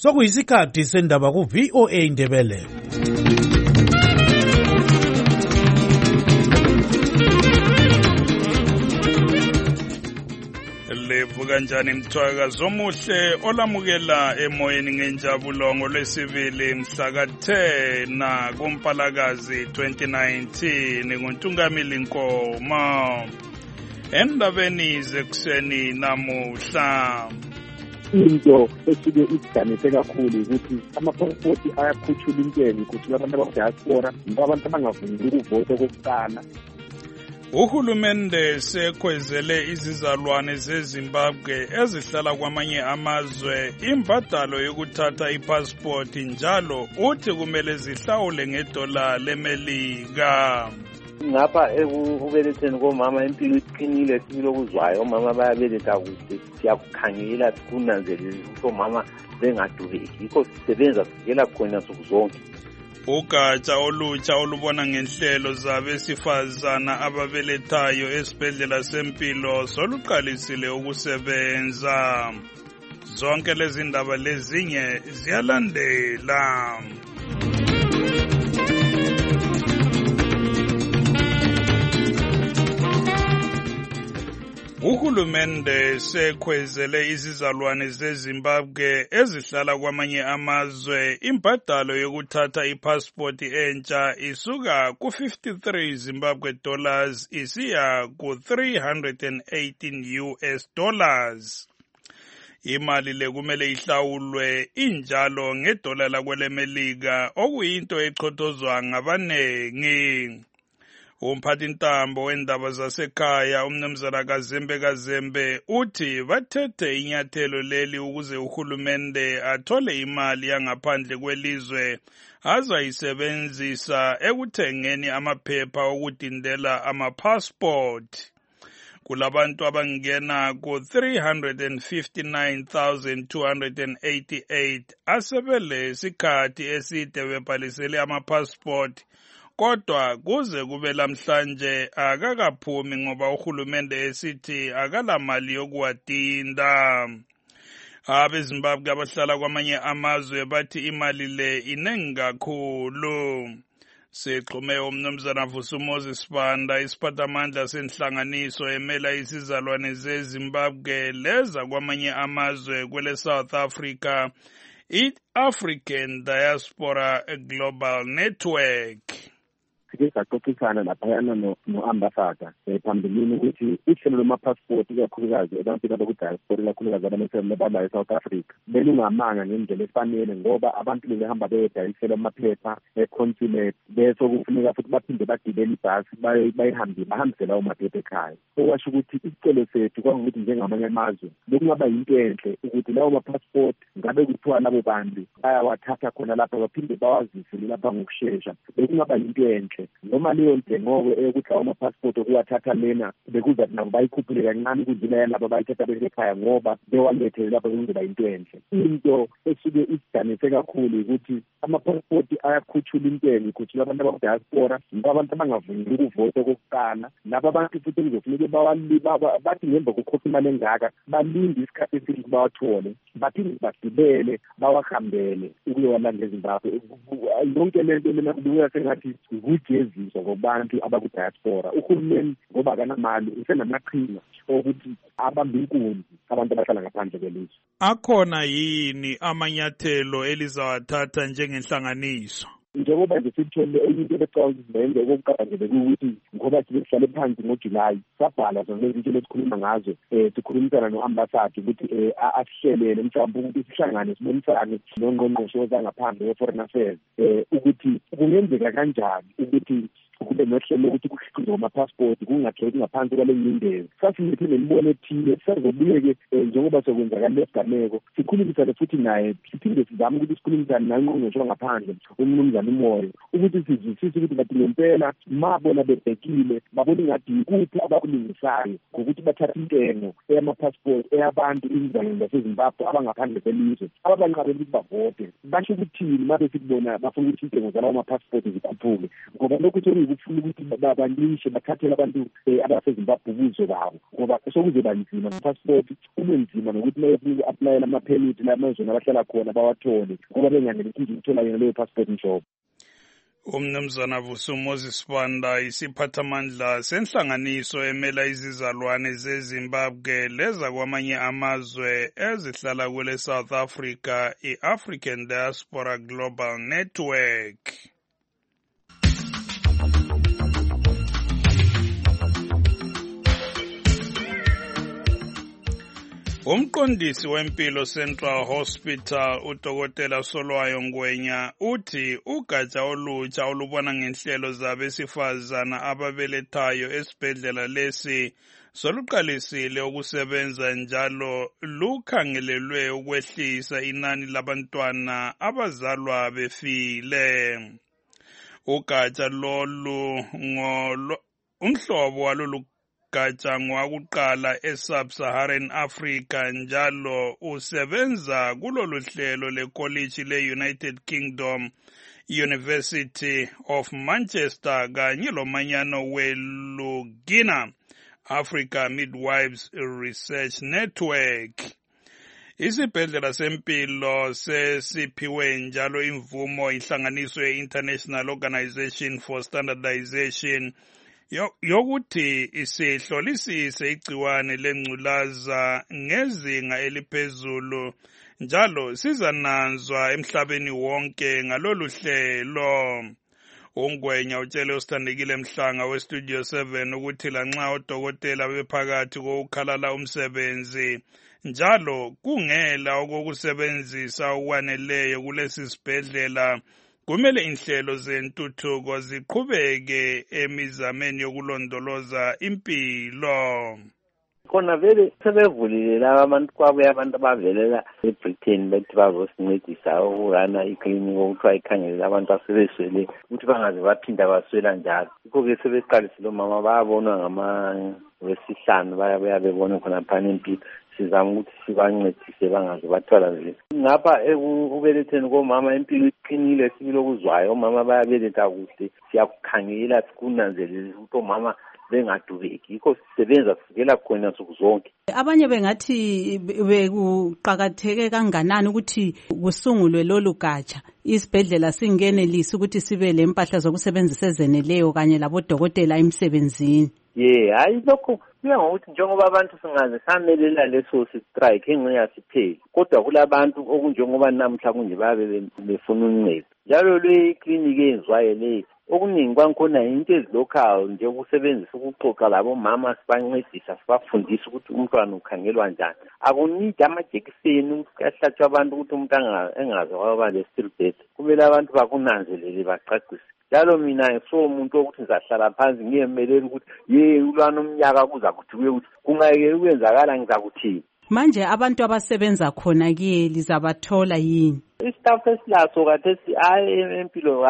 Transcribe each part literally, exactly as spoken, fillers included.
Sokuyisikhathi sendaba ku V O A Indebele. Levu kanjani mthwakazi omuhle olamukela emoyeni ngenjabulo ngolwesibili mhla ka ten kuMpalakazi twenty nineteen nguNtungamili Nkoma. Endabeni zekuseni namuhla into esuke isiganise kakhulu ukuthi amapasipoti ayakhutshula intengo ukuthi abantu abadiaspora ngabantu abangavumi ukuvota kokuqala. Uhulumende sekwezele izizalwane zeZimbabwe ezihlala kwamanye amazwe imbadalo yokuthatha ipassport njalo uthi kumele zihlawule ngedola lemelika. Ngapha ekubeletheni komama impilo iqinile sibilo kuzwayo omama bayabeletha kuhle siyakukhangela sikunanzelele ukuthi omama bengadubeki yikho sisebenza sivikela khona sokuzonke. Ugatsha olutsha olubona ngenhlelo zabesifazana ababelethayo esibhedlela sempilo soluqalisile ukusebenza. Zonke lezi ndaba lezinye ziyalandela. Uhulumende sekwezele izizalwane zeZimbabwe ezihlala kwamanye amazwe imbadalo yokuthatha ipasipoti entsha isuka ku fifty-three Zimbabwe dollars isiya ku three hundred eighteen U S dollars. Imali le kumele ihlawulwe injalo ngedola lakwelemelika okuyinto echothozwa ngabanengi. Umphathintambo wendaba zasekhaya umnumzana Kazembe Kazembe uthi bathethe inyathelo leli ukuze uhulumende athole imali yangaphandle kwelizwe azayisebenzisa ekuthengeni amaphepha okudindela amapassport. Kulabantu abangena ku three hundred fifty-nine thousand two hundred eighty-eight asebele sikhathi eside bebhalisele amapassport. Kodwa kuze kube lamhlanje akakaphumi ngoba uhulumende esithi akalamali yokuwadinda. AbeZimbabwe abahlala kwamanye amazwe bathi imali le inengi kakhulu. Sixhume umnumzana Vusi Banda isiphathamandla senhlanganiso emela isizalwane zeZimbabwe leza kwamanye amazwe kwele South Africa, i-African Diaspora Global Network. Sike saxoxisana laphayana no-ambassador phambilini ukuthi uhlelo lwamapassport ikakhulukazi ebantwini abakudiaspora ikakhulukazi abanesebaba e-South Africa belungamanga ngendlela efanele ngoba abantu bebehamba beyodayisela amaphepha e-consulate bese kufuneka futhi baphinde bagibele ibhasi bayihambe bahambisela lawo maphepha ekhaya. Okwasho ukuthi isicelo sethu kwawukuthi njengamanye amazwe bekungaba yinto enhle ukuthi lawo mapassport ngabe kuthiwa labo bantu bayawathatha khona lapha baphinde bawazise lapha ngokushesha. Bekungaba yinto enhle noma leyo ntengo ukuthi lawo mapassport okuwathatha lena bekuza nabo bayikhuphule kancane ukudlula yalabo bayithatha besekhaya ngoba bewalethele lapha kungoba into enhle. Into esuke isiganise kakhulu ukuthi amapassport ayakhutshula intengo ikhuthula abantu abadiaspora ngabantu abangavumi ukuvota kokuqala. Laba bantu futhi kuzofuneka bawali bathi ngemva kokukhokha imali engaka balinde isikhathi eside bawathole baphinde bagibele bawahambele ukuyowalandela eZimbabwe. Yonke lento lena kubuya sengathi ukujeziswa kwabantu abakudiaspora. Uhulumeni ngoba akanamali usenamaqhinga ukuthi abambe inkunzi abantu abahlala ngaphandle kwelizwe. Akhona yini amanyathelo elizawathatha njengenhlanganiso? Njengoba nje sithole into ebecawuza izenze okokuqala nje bekuthi ngoba sihlale phansi ngoJuly sabhala zonke izinto lesikhuluma ngazo eh sikhulumisana no-ambassador ukuthi asihlelele mhlawumbe ukuthi sihlangane sibonisane nongqongqoshe wezangaphandle we-foreign affairs eh ukuthi kungenzeka kanjani ukuthi kube nohlelo ukuthi kukhishwe amapassport kungakheli ngaphansi kwale nyindezi. Sasilethe nemibono ethile sazobuye-ke njengoba sokwenzakala lesigameko sikhulumisane futhi naye siphinde sizame ukuthi sikhulumisane nangqongqoshe wangaphandle umnumzana uMoyo ukuthi sizwisise ukuthi bathi ngempela mabona bebhekile babona ingathi yikuphi abakulungisayo ngokuthi bathathe intengo eyamapassport eyabantu izizalwane zaseZimbabwe abangaphandle kwelizwe ababanqabela ukuthi bavote. Basho ukuthini mabe sikubona bafuna ukuthi intengo zalawo mapassport zikhuphuke ngoba lokhu ukufuna ukuthi babanishe bathathele abantu abaseZimbabwe ubuzo babo ngoba sokuze banzima passport kube nzima nokuthi maybe uku-apply ama-permit lamazweni abahlala khona bawathole ngoba benganelisi nje ukuthola yona leyo passport njobo. Umnumzana Vusi Moses Banda isiphathamandla senhlanganiso emela izizalwane zeZimbabwe leza kwamanye amazwe ezihlala kule South Africa i-African Diaspora Global Network. Umqondisi wempilo Central Hospital uDokotela Solwayo Ngwenya uthi ugatsha olutsha olubona ngenhlelo zabesifazana ababelethayo esibhedlela lesi soluqalisile ukusebenza njalo lukhangelelwe ukwehlisa inani labantwana abazalwa befile. Ugatsha lolu ngolo umhlobo walolu gatsha ngwakuqala e-Sub-Saharan Africa njalo usebenza kulolu hlelo lekoliji le-United Kingdom University of Manchester kanye lomanyano weLugina Africa Midwives Research Network. Isibhedlela sempilo sesiphiwe njalo imvumo inhlanganiso ye-International Organization for Standardization yokuthi isihlolisise igciwane lengculaza ngezinga eliphezulu njalo sizananzwa emhlabeni wonke ngalolu hlelo. Ungwenya utshele usithandekile Mhlanga weStudio seven ukuthi lanxa odokotela bephakathi kokukhalala umsebenzi njalo kungela okokusebenzisa okwaneleyo kulesi sibhedlela, kumele inhlelo zentuthuko ziqhubeke emizameni yokulondoloza impilo. Khona vele sebevulile laba abantu kwabuye abantu abavelela eBritain bethi bazosincedisa ukurana iklinikhi okuthiwa ikhangelela abantu asebeswele ukuthi bangaze baphinda baswela njalo. Yikho-ke sebeqalisile omama bayabonwa ngamaWesihlanu bayabuya bebona khona phana impilo. Sizama ukuthi sibancedise bangaze bathwala nje. Ngapha ekubeletheni komama impilo iqinile sibili okuzwayo. Omama bayabeletha kuhle, siyakukhangela sikunanzelele ukuthi omama bengadubeki. Yikho sisebenza sivikela khona nsuku zonke. Abanye bengathi bekuqakatheke kanganani ukuthi kusungulwe lolu gatsha isibhedlela singenelisi ukuthi sibe lempahla zokusebenzisa ezeneleyo kanye labodokotela emsebenzini. Ye, hayi lokho kuya ngokuthi njengoba abantu singaze samelela leso strike engeke sipheli. Kodwa kulabantu okunjengoba namhla kunje babe befuna uncedo. Njalo le clinic ezwayo le okuningi kwankhona into ezilocal nje ukusebenzisa ukuxoxa labo mama sibancedisa sibafundisa ukuthi umntwana ukhangelwa njani. Akunidi amajekiseni ukuhlatshwa abantu ukuthi umuntu engaze waba le-stillbirth. Kumele abantu bakunanzelele bacacise. Njalo mina so umuntu ukuthi ngizahlala phansi ngiyemelela ukuthi ye ulwana umnyaka kuza kuthi kuye ukuthi kungeke ukwenzakala ngizakuthini. Manje abantu abasebenza khona ke lizabathola yini? Istaff esilaso kathesi hayi empilo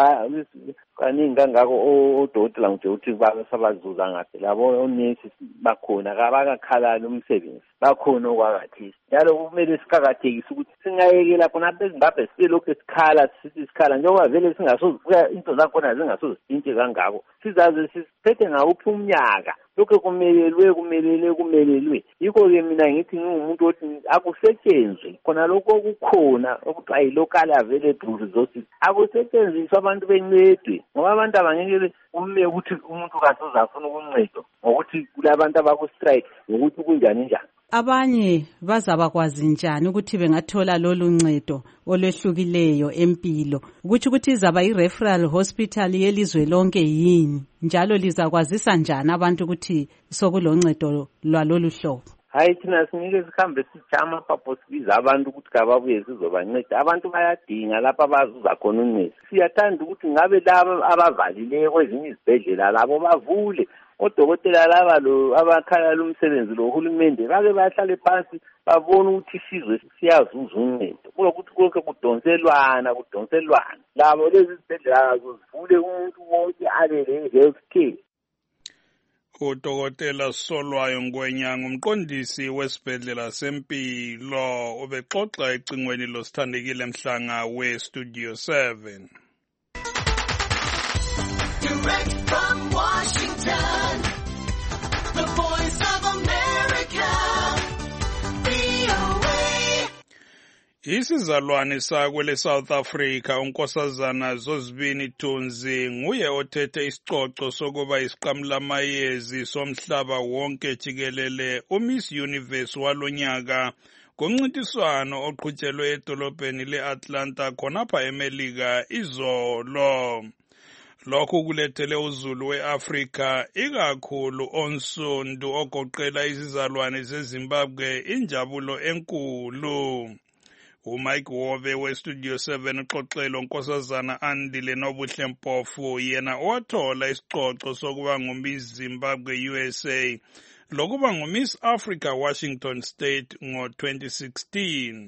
kaningi kangako odokotela nje uthi basabazuza ngathi labo onesi bakhona kabakakhalala umsebenzi bakhona okwakathisi. Njalo kumele siqhakathekise ukuthi singayekela khona beZimbabwe silokho esikhala sithi isikhala njengoba vele singasozibuya into zakhona zingasozitshintshe kangako. Sizaze sisiphethe ngawuphi umnyaka lokho kumelelwe kumelele kumelelwe. Yikho-ke mina ngithi ngingumuntu othi akusetshenzwe khona lokho okukhona okuthiwa yi-local available resources akusetshenziswa abantu bencedwe ngoba abantu abangekele ume ukuthi umuntu kasoze afuna ukuncedo ngokuthi kulabantu abaku-strike ngokuthi kunjani njani. Abanye bazabakwazi njani ukuthi bengathola lolu ncedo olwehlukileyo empilo? Ukuthi ukuthi izaba i-referral hospital yelizwe lonke yini? Njalo lizakwazisa njani abantu ukuthi sokuloncedo lwalolu hlobo? Hayi thina sinike sihambe sijama phapo sibiza abantu ukuthi kababuye sizobanceda. Abantu bayadinga lapha abazuza khona uncedo. Siyathanda ukuthi ngabe laba abavalileyo kwezinye izibhedlela labo bavule. Odokotela laba lo abakhala umsebenzi lo hulumende bake bahlale phansi babona ukuthi isizwe siyazuza uncedo. Kulokuthi konke kudonselwana kudonselwana. Labo lezi izibhedlela zivule umuntu wonke abe le-health care. Udokotela Solwayo Ngwenya ngumqondisi wesibhedlela sempilo ubexoxa ecingweni losithandekile Mhlanga weStudio seven. Direct from Washington, the voice of America, V O A. Isizalwane sakwele South Africa unkosazana Zozibini Tunzi nguye othethe isicoco sokuba isiqamlamayezi somhlaba wonke jikelele uMiss Universe walonyaka ngomncintiswano oqhutshelwe edolobheni le-Atlanta khonapha eMelika izolo. Lokhu kulethele uzulu we-Afrika ikakhulu onsundu ogoqela izizalwane zeZimbabwe injabulo enkulu. uMike Wove weStudio seven uxoxelo nkosazana Andile Nobuhle Mpofu yena owathola isicoco sokuba nguMiss Zimbabwe U S A lokuba nguMiss Africa Washington State ngo twenty sixteen.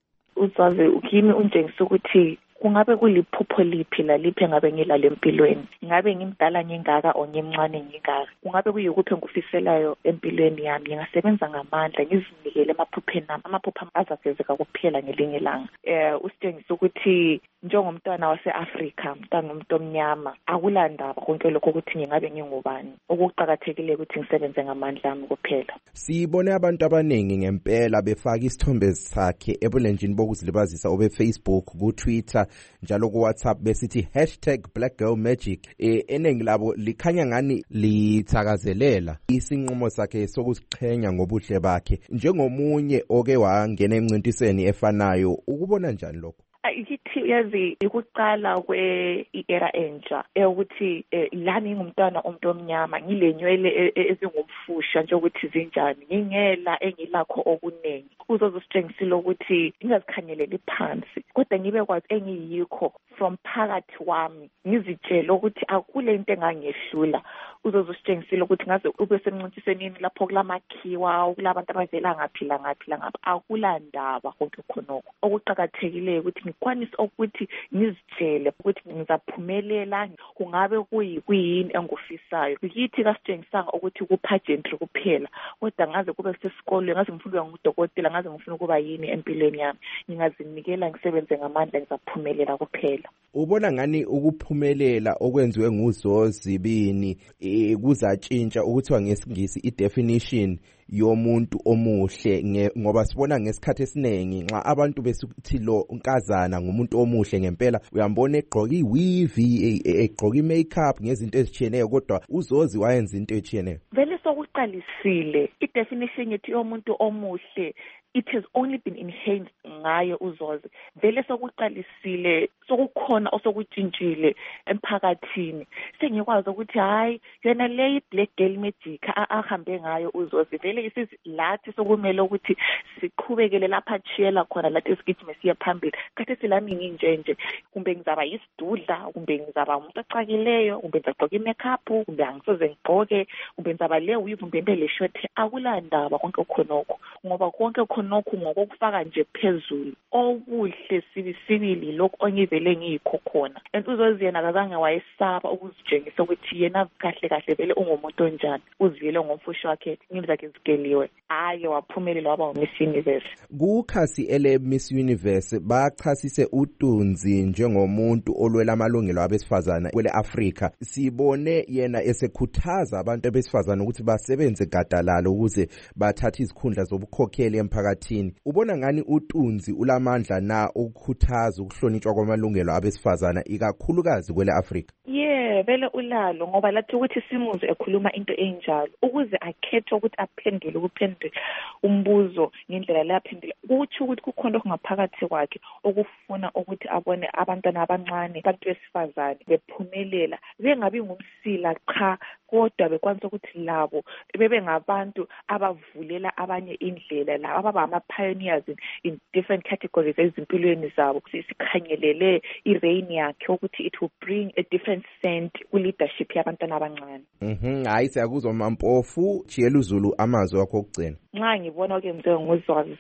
Uzaze ukimi unjengisa ukuthi kungabe kuliphupho liphi laliphi engabe ngilale empilweni, ngabe ngimdala ngingaka o ngimncane ngingaka, kungabe kuyikuphi engufiselayo empilweni yami, ngingasebenza ngamandla ngizinikele emaphupheni ami, amaphupho azafezeka kuphela ngelinye ilanga. Eh usitshengisa ukuthi njengomntwana wase-Afrika, umntwana umuntu omnyama, akulandaba konke lokho ukuthi ngingabe ngingubani, okuqhakathekile ukuthi ngisebenze ngamandla ami kuphela. Sibone abantu abaningi ngempela befaka isithombe sakhe ebulenjini bokuzilibazisa obe Facebook, ku Twitter njalo ku WhatsApp besithi hashtag Black Girl Magic. Eh eningi labo likhanya ngani lithakazelela isinqumo sakhe sokuziqhenya ngobuhle bakhe. Njengomunye oke wangena emncintisweni efanayo, ukubona njani lokho? Ikithi yazi ukuqala kwe-era entsha ukuthi lami ngumntwana omuntu omnyama, ngilenywele ezingumfusha nje ukuthi zinjani, ngingela engilakho okuningi. Uzozisitshengisile ukuthi ngingazikhangeleli phansi kodwa ngibe kwazi engiyikho from phakathi wami, ngizitshela ukuthi akule into engangehlula. Uzozisitshengisile ukuthi ngaze ube semncintisweni lapho kulamakhiwa kulabantu abavela ngaphila ngaphila ngapha, akulandaba konke khonoko. Okuqhakathekileyo ukuthi ngikwanise ukuthi ngizitshele ukuthi ngizaphumelela, kungabe kuyini engufisayo. Yithi kasitshengisanga ukuthi kupageantry kuphela, kodwa ngaze kube sesikolweni, ngaze ngifuna ngudokotela, ngaze ngifuna ukuba yini empilweni yami, ngingazinikela ngisebenze ngamandla ngizaphumelela kuphela. Ubona ngani ukuphumelela okwenziwe nguZozibini e, kuzatshintsha ukuthiwa ngesingisi i-definition yomuntu omuhle, ngoba sibona ngesikhathi esiningi nxa abantu besuthi lo unkazana ngumuntu omuhle ngempela uyambona egqoka iweave, egqoka imakeup ngezinto ezitshiyeneyo, kodwa uZozi wayenza into etshiyeneyo. Vele sokuqalisile i-definition yethi yomuntu omuhle, it has only been enhanced ngayo uZozi. Vele sokuqalisile sokukhona osokutshintshile emphakathini, sengikwazi ukuthi hayi yona le Black Girl Magic ahambe ngayo uZozi, vele isilathi sokumele ukuthi siqhubekele lapha chiyela khona lathi esigijime siya phambili. Kade silami nginjenje, kumbe ngizaba isidudla, kumbe ngizaba umuntu ocakileyo, kumbe ngizagqoka imakeup, kumbe angisoze ngigqoke, kumbe ngizaba le weave, kumbe mbe le short, akulandaba konke khonokho, ngoba konke khonokho ngokufaka nje phezulu okuhle sibisibili lokho ongivele ngiyikho khona. UZozi yena akazange wayesaba ukuzitshengisa ukuthi yena kahle kahle vele ungumuntu onjani, uzivele ngomfusho wakhe, ngimzakhe zigeliwe, hayi waphumelela waba uMiss Universe. Kukhasi ele Miss Universe bachasise uTunzi njengomuntu olwela amalungelo abesifazana kwele Afrika. Sibone yena esekhuthaza abantu besifazana ukuthi basebenze gadalalo ukuze bathathe izikhundla zobukhokheli emphakathini. Ubona ngani uTunzi ulamandla na ukukhuthaza ukuhlonitshwa kwamalungelo abesifazana ikakhulukazi kwele Afrika? Yeah, vele ulalo, ngoba lathi ukuthi simuzwe ekhuluma into enjalo ukuze akhethe ukuthi aphendule ukuphendula umbuzo ngendlela laphendula, ukuthi ukuthi kukhona okungaphakathi kwakhe okufuna ukuthi abone abantwana abancane, abantu besifazane bephumelela, bengabi ngumsila cha, kodwa bekwanisa ukuthi labo bebe ngabantu abavulela abanye indlela, labo ababa ama-pioneers in, in different categories ezimpilweni zabo. Sikhangelele i-reign yakhe ukuthi it will bring a different scent ku-leadership yabantwana abancane. Mhm, hayi siyakuzwa Mampofu, chiyela uZulu amazwi akho okugcina. Nxa ngibona okwenziwe nguZozi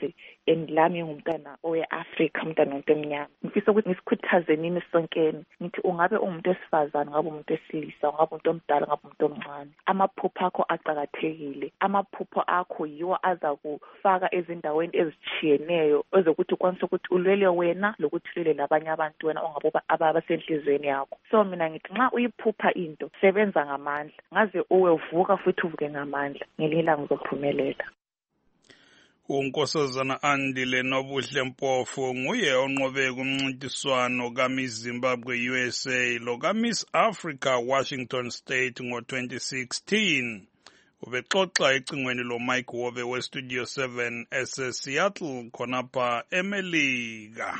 and lami ngumntwana owe-Afrika, umntwana wonke omnyama. Ngifisa ukuthi ngisikhuthaze nini sonkeni ngithi ungabe umuntu wesifazane, ngabe umuntu wesilisa, ngabe umuntu omdala, ngabe umuntu omncane, amaphupho akho aqhakathekile. Amaphupho akho yiwo aza kufaka ezindaweni ezitshiyeneyo ezokuthi ukwanise ukuthi ulwele wena lokuthi ulwele labanye abantu wena ongabe abasenhlizweni yakho. So mina ngithi nxa uyiphupha into sebenza ngamandla, ngaze uwevuka futhi uvuke ngamandla, ngelinye ilanga uzophumelela. uNkosazana Andile Nobuhle Mpofu nguye onqobe kumncintiswano kaMiss Zimbabwe U S A lo kaMiss Africa Washington State ngo twenty sixteen. Ubexoxa ecingweni lo Mike Wove we Studio seven ese Seattle khonapha eMelika.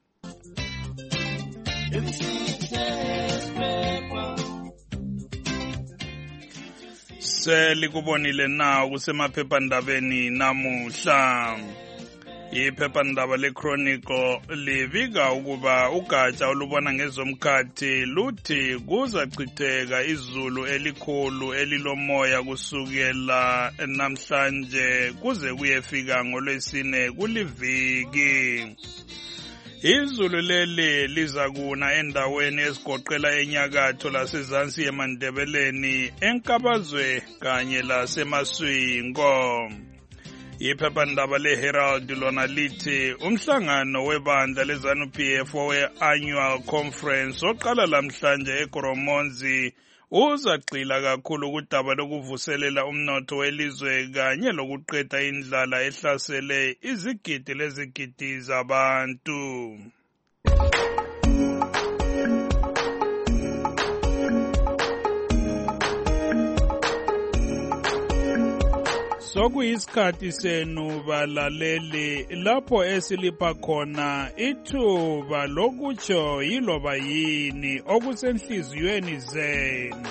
Selikubonile na kusemaphephandabeni namuhla. Iphephandaba leChronicle livika ukuba ugatsha olubona ngezomkhathi luthi kuzachitheka izulu elikhulu elilomoya kusukela namhlanje kuze kuyefika ngolwesine kuliviki. Izulu leli lizakuna endaweni ezigoqela enyakatho lasezansi eMandebeleni, eNkabazwe kanye laseMaswingo. Iphephandaba leHerald lona lithi umhlangano webandla leZANU-P F owe-annual conference oqala lamhlanje eGoromonzi uzagxila kakhulu kudaba lokuvuselela umnotho welizwe kanye lokuqeda indlala ehlasele izigidi lezigidi zabantu. Sokuyisikhathi senu balaleli lapho esilipha khona ithuba lokutsho yiloba yini okusenhliziyweni zenu.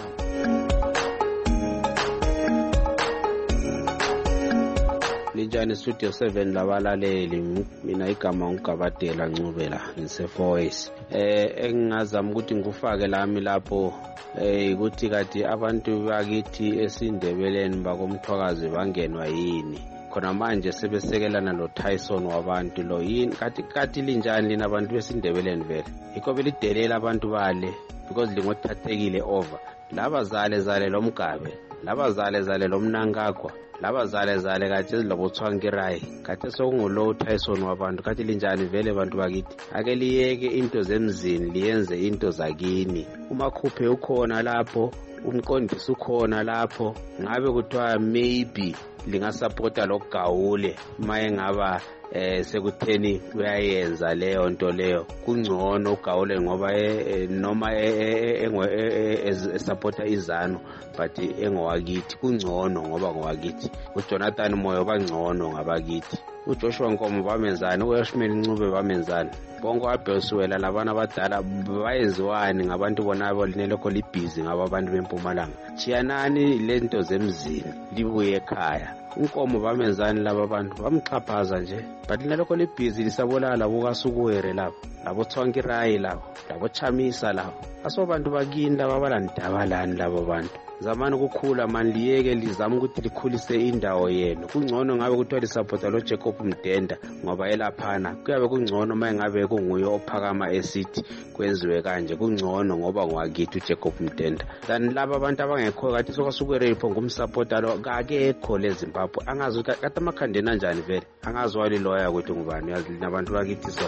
Linjani Studio seven labalaleli, mina igama uGabadela Ncubela ngiseFoyes. Eh engingazama ukuthi ngikufake lami lapho eh ukuthi kati abantu bakithi esindebeleni bakomthwakazi bangenwa yini. Khona manje sebesekelana lo Tyson wabantu lo yini kati kati linjani lina abantu besindebeleni vele. Yikho belidelela abantu bale because lingothathekile over. Laba zale zale lomgabe, laba zale zale lomnankakwa. Laba zale zale kati ezilobothwangirai kati sokungulo Tyson wabantu kati linjani vele abantu bakithi ake liyeke into zemzini liyenze into zakini. Umakhuphe ukhona lapho, umqondisi ukhona lapho, ngabe kuthiwa maybe lingasupporta lokugawule maye ngaba eh sekutheni uyayenza leyo nto leyo kungcono ugawule ngoba noma esupporta izanu but engowakithi kungcono ngoba ngowakithi. uJonathan Moyo bangcono ngabakithi, uJoshua Nkomo bamenzani, uYashmeli Ncube bamenzani, bonke abhesiwela labana abadala bayenziwani ngabantu bonabo linelokho libhizi ngaba abantu bempumalanga. Chiyanani lento zemzini libuye ekhaya. Unkomo bamenzani laba bantu bamxhaphaza nje but linelokho libhizi lisabona labo kasukuwere labo labo Thwangirai labo labo Chamisa labo asobantu bakini laba balandabalani labo bantu. Zamani ukukhula mani liyeke lizama ukuthi likhulise indawo yenu. Kungcono ngabe kuthiwa lisupporta lo Jacob Mdenda ngoba elaphana. Kuyabe kungcono maye ngabe kunguye ophakama esithi kwenziwe kanje. Kungcono ngoba ngwakithi uJacob Mdenda. Then laba abantu abangekho kathi sokwasukwere ipho ngumsupporta lo akekho leZimbabwe. Angazi kati amakhandeni kanjani vele. Angazi wali lawyer kwethu ngubani yazi nabantu bakithi so.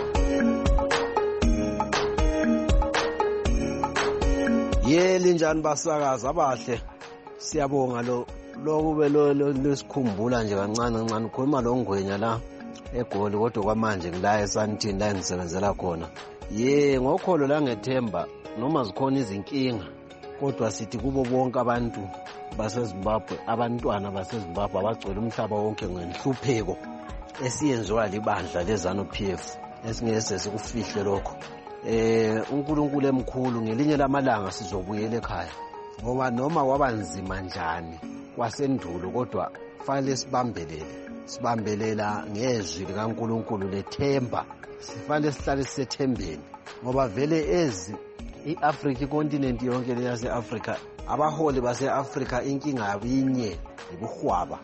Yeli njani basakaza abahle, siyabonga lo lokube lo lesikhumbula nje kancane kancane khuluma lo Ngwenya la eGoli kodwa kwamanje ngila eSandton la engisebenzela khona. Ye ngokholo la ngethemba noma zikhona izinkinga kodwa sithi kubo bonke abantu baseZimbabwe, abantwana baseZimbabwe abagcwele umhlaba wonke ngenhlupheko esiyenziwa libandla leZANU-P F esingese sikufihle lokho. Eh uNkulunkulu emkhulu ngelinye lamalanga sizobuyela ekhaya ngoba noma wabanzima njani kwasendulo kodwa fanele sibambelele sibambelela ngezwi likaNkulunkulu lethemba. Sifanele sihlale sisethembeni ngoba vele ezi iAfrica icontinent yonke leyase Africa abaholi base Africa inkinga yabinye ibuhwaba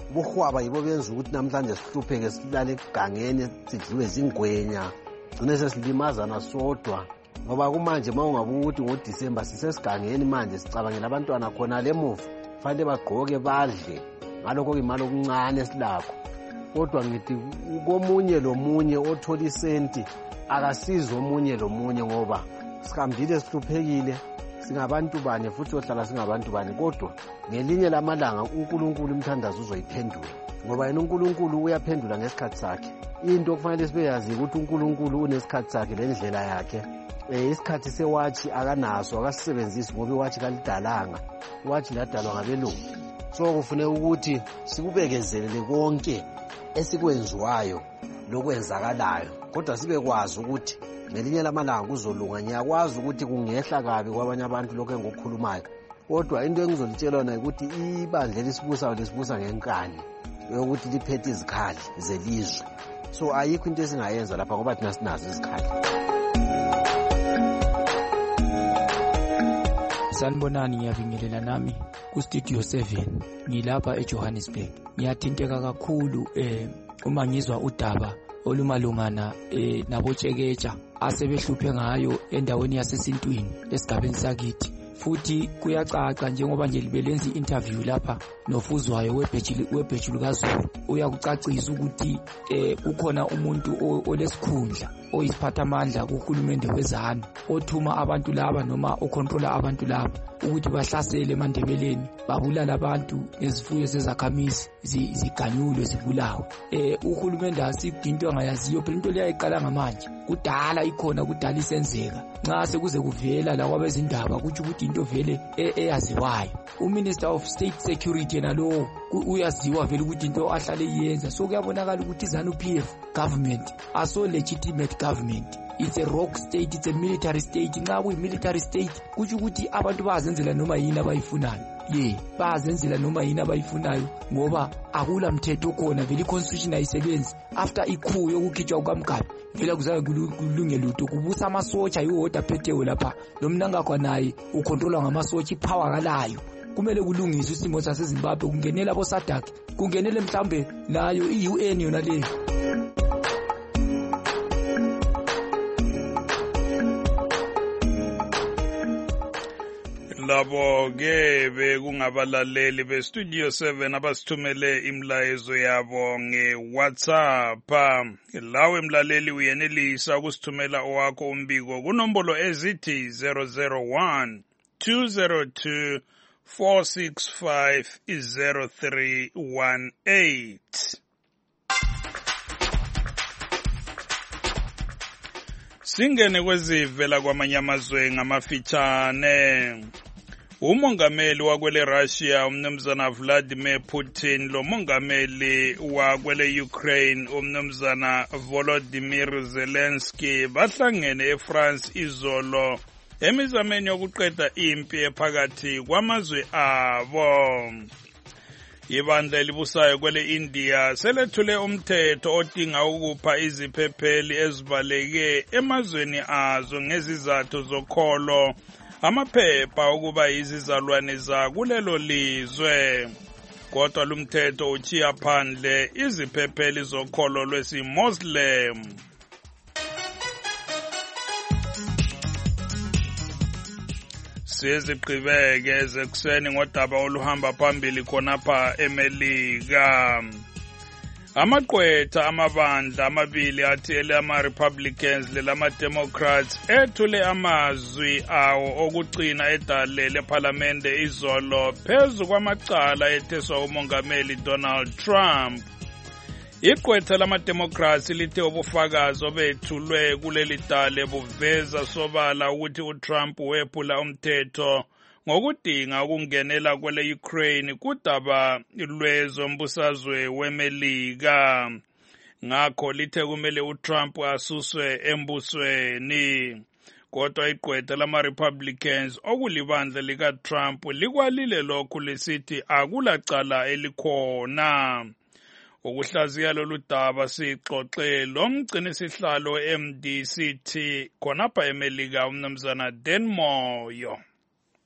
ubuhwaba yibo benza ukuthi namhlanje sihlupheke silale egangeni sidliwe zingwenya gcine sesilimazana sodwa ngoba kumanje uma ungabuka ukuthi ngoDisemba sisesigangeni manje sicabangela abantwana khona lemuva fanele bagqoke badle ngalokho imali okuncane silakho kodwa ngithi komunye lomunye othola isenti akasiza omunye lomunye ngoba sihambile sihluphekile singabantu banye futhi ohlala singabantu banye kodwa ngelinye lamalanga uNkulunkulu imthandazo uzoyiphendula ngoba yena uNkulunkulu uyaphendula ngesikhathi sakhe into okufanele sibeyazi ukuthi uNkulunkulu unesikhathi sakhe lendlela yakhe eh isikhathi sewatchi akanaso akasisebenzisi ngoba iwatchi kalidalanga iwatchi ladalwa ngabelungu so kufanele ukuthi sikubekezelele konke esikwenziwayo lokwenzakalayo kodwa sibe kwazi ukuthi ngelinye lamalanga kuzolunga ngiyakwazi ukuthi kungehla kabi kwabanye abantu lokho engokukhulumayo kodwa into engizolitshela yona ukuthi ibandla lesibusayo lesibusa ngenkani yokuthi liphethe izikhali zelizwe so ayikho into esingayenza lapha ngoba thina sinazo izikhali. Sanibonani, ngiyabingelela nami ku Studio seven ngilapha eJohannesburg. Ngiyathinteka kakhulu eh uma ngizwa udaba olumalungana eh nabotsheketsha asebehluphe ngayo endaweni yasesintwini esigabeni sakithi. Futhi kuyacaca njengoba nje libelenza interview lapha nofuzwayo webhejili webhejulu kaZulu uyakucacisa ukuthi eh kukhona umuntu olesikhundla oyisiphathamandla kuhulumende wezana othuma abantu laba noma ocontrola abantu laba ukuthi bahlasele eMandebeleni babulala abantu nezifuyo zezakhamisi ziganyulwe zibulawe. Eh uhulumende asidinto angayaziyo phela into leyayiqala ngamanje kudala ikhona kudala isenzeka nxa sekuze kuvela la kwabezindaba ukuthi ukuthi into vele eyaziwayo uMinister of State Security nalo uyaziwa vele ukuthi into ahlale yenza so kuyabonakala ukuthi iZANU-P F government aso legitimate government. It's a rock state, it's a military state. Nxa kuyi military state kuthi ukuthi abantu bazenzela noma yini abayifunayo. Ye bazenzela noma yini abayifunayo ngoba akula mthetho khona vele iconstitution ayisebenzi. After ikhu yokukhitshwa kwaMgabe vele kuzabe kulungile lutho kubusa amasotsha yiwodwa phethewe lapha lo mnangakho naye ucontrolwa ngamasotsha ipower kalayo. Kumele kulungiswe isimo saseZimbabwe kungenela bo SADC kungenele mhlambe nayo i-U N yona leyo. Labo ke bekungabalaleli be Studio seven abasithumele imlayezo yabo ngeWhatsApp. Lawe mlaleli uyenelisa ukusithumela owakho umbiko kunombolo ezithi zero zero one two zero two four six five zero three one eight. Singene kwezivela kwamanye amazwe ngamafitshane. Umongameli wakwele Russia umnumzana Vladimir Putin lo mongameli wakwele Ukraine umnumzana Volodymyr Zelensky bahlangene eFrance izolo emizameni yokuqeda impi ephakathi kwamazwe abo. Ibandla elibusayo kwele India selethule umthetho odinga ukupha iziphepheli ezibaleke emazweni azo ngezizathu zokholo amaphepha ukuba izizalwane zakulelo lizwe. Kodwa lumthetho uchiya phandle iziphepheli zokholo lwesiMuslim. Siziqhubeke ezekuseni ngodaba oluhamba phambili khonapha eMelika. Amaqwetha amabandla amabili athi elama-Republicans lelama-Democrats ethule amazwi awo okugcina edale lephalamende izolo phezu kwamacala etheswa umongameli Donald Trump. Iqwetha lama-Democrats lithe ubufakazi obethulwe kuleli dale buveza sobala ukuthi uTrump wephula umthetho ngokudinga ukungenela kwele Ukraine kudaba lwezombusazwe weMelika. Ngakho lithe kumele uTrump asuswe embusweni. Kodwa iqwetha lama-Republicans okulibandla likaTrump likwalile lokhu lisithi akulacala elikhona. Ukuhlaziya lolu daba sixoxe lo mgcini sihlalo we-M D, C T khonapha eMelika umnumzana Dan Moyo.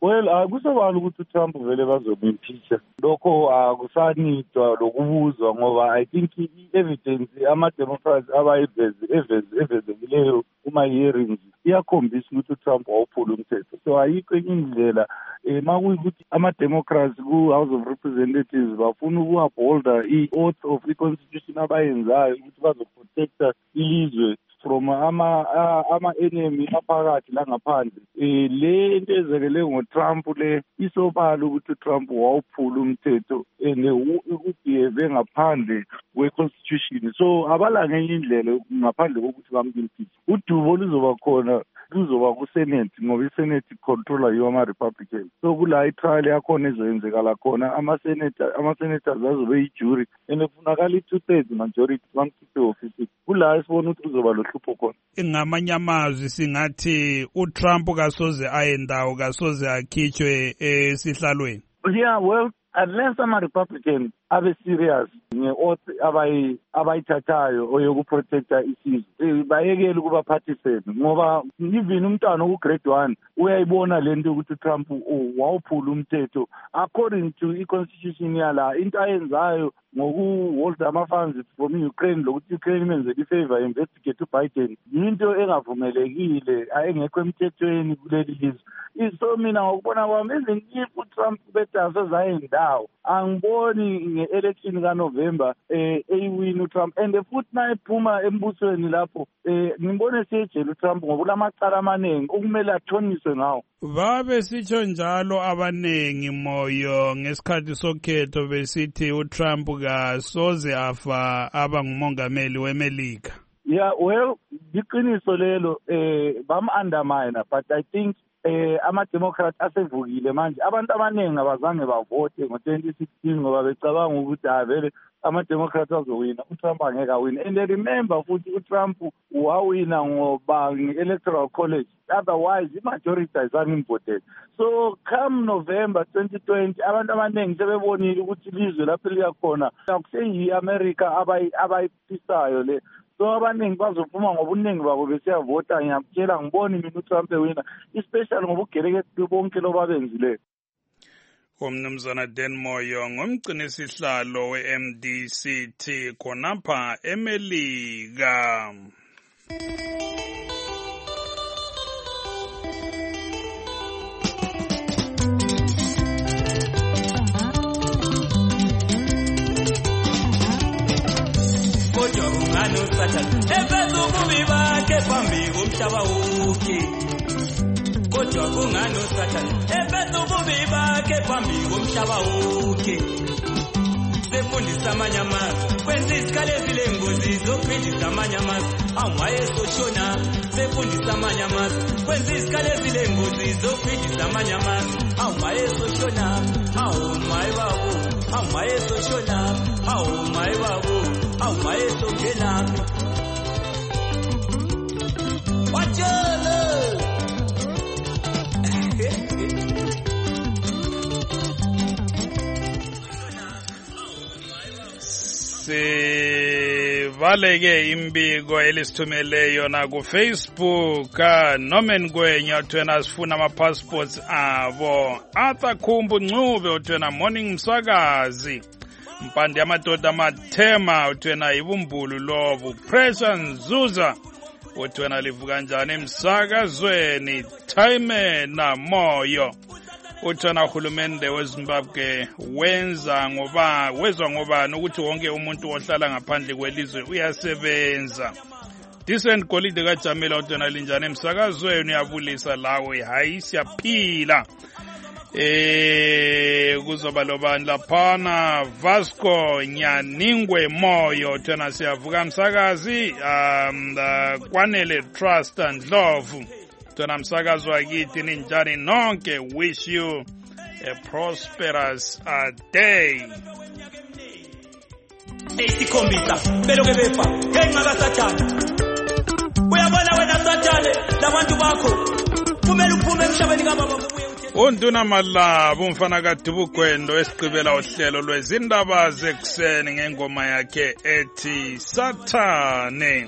Well, akusobala ukuthi uTrump vele bazomimpeacha. Lokho akusanidwa lokubuzwa ngoba I think i-evidence ama-Democrats abayiveze eveze evezekileyo kuma-hearings iyakhombisa ukuthi uTrump wawuphula umthetho. So ayikho enye indlela eh makuyikuthi ama-Democrats ku-House of Representatives bafuna ukuupholda i-oath of i-constitution abayenzayo ukuthi bazoprotecta ilizwe from ama ama enemy aphakathi la ngaphandle. Eh le into ezekele ngoTrump le isobala ukuthi uTrump wawuphula umthetho and ubehave ngaphandle kwe-constitution. So abala ngenye indlela ngaphandle kokuthi bamimpeach. Udubo luzoba khona kuzoba ku-Senate ngoba i-Senate controller yiwo ama-Republican. So kula i-trial yakhona ezoyenzekala khona ama-senator ama-senators azobe yi-jury and kufunakala i-two-thirds majority bamkhiphe office. Kula isibona ukuthi kuzoba lohlupho khona. Ngamanye amazwi singathi uTrump kasoze ayendawo kasoze akhitshwe esihlalweni. Yeah, well, unless ama-Republican abe serious nge-oath abayi abayithathayo oyokuprotecta isizwe bayekele ukuba partisan ngoba even umntwana ku-grade one uyayibona lento ukuthi uTrump wawuphula umthetho according to i-constitution yala into ayenzayo ngokuholda ama-funds from Ukraine lokuthi Ukraine imenzele ifavor investigate uBiden into engavumelekile engekho emthethweni kuleli lizwe. So mina ngokubona kwami even if uTrump betaso zayendawo angiboni nge-election kaNovember eh eyiwin uTrump and futhi naye phuma embusweni lapho eh ngibone sejele uTrump ngoba lamacala amaningi okumele athoniswe ngawo. Babe sitsho njalo abanengi moyo ngesikhathi sokhetho besithi uTrump kasoze afa aba ngumongameli weMelika. Yeah, well, iqiniso lelo eh bam undermine but I think eh ama-Democrats asevukile manje abantu abaningi abazange bavote ngo-twenty sixteen ngoba becabanga ukuthi avele ama-Democrats azowina uTrump angeke awine and remember futhi uTrump wawina ngoba nge-electoral college otherwise i-majority ayizange imvoted. So come November twenty twenty abantu abaningi sebebonile ukuthi ilizwe lapho liyakhona akuseyi-America abayifisayo le. So abaningi bazophuma ngoba uningi babo besiyavota ngiyakutshela ngiboni mina uTrump ewina especially ngoba ugeleke bonke lobabenzileyo. Umnumzana Dan Moyo ngumgcinisihlalo we-M D C T khonapha eMelika. Ebeza ububi bakhe phambi komhlaba wonke. Kodwa kungani uSathane ebeza ububi bakhe phambi komhlaba wonke. Sefundisa amanye amazwi kwenza izikale ezilengozi zokuphindisa amanye amazwi angayesoshona. Sefundisa amanye amazwi kwenza izikale ezilengozi zokuphindisa amanye amazwi angayesoshona. Awu mayi babo angayesoshona. Awu mayi babo angayesoshona. Wajele sivaleke imbiko elisithumeleyo na ku Facebook. Norman Ngwenya uthwena sifuna ama-passports abo. Arthur Khumbu Ncube uthwena morning msakazi. Mpandi amadoda amathema uthwena ibumbulu lovu. Pressure Nzuza uthwena livu kanjani emsakazweni. Time na moyo uthwena uhulumende weZimbabwe wenza ngoba wezwa ngobani ukuthi wonke umuntu ohlala ngaphandle kwelizwe uyasebenza. Decent Golide kaJamila uthwena linjani emsakazweni uyabulisa lawe hayi siyaphila. Eh kuzoba lobani laphana Vasco Nyaningwe Moyo uthwena siyavuka msakazi um uh, kwanele Trust and Love uthwena msakazi wakithi ninjani nonke. Wish you a prosperous uh, day. Esikhombisa belo ke befa ngenxa kaSathane. Uyabona wena Sathane labantu bakho kumele uphume emhlabeni kababa. Unduna Malabo umfana kaDubugwendo esigqibela uhlelo lwezindaba zekuseni ngengoma yakhe ethi Sathane.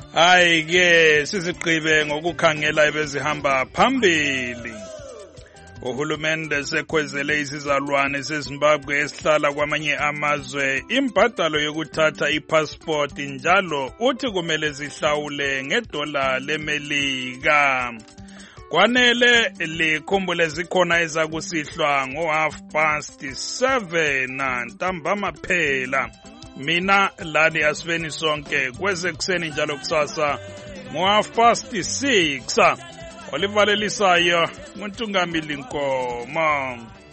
Ayike sizigqibe ngokukhangela ebezihamba phambili. Uhulumende sekhwezele izizalwane zeZimbabwe esihlala kwamanye amazwe imbadalo yokuthatha ipassport njalo uthi kumele zihlawule ngedola leMelika. Kwanele likhumbule zikhona ezakusihlwa ngo half past seven ntambama phela. Mina lani asibeni sonke kweze kuseni njalo kusasa ngo half past six. Olivalelisayo nguNtungamili Nkomo.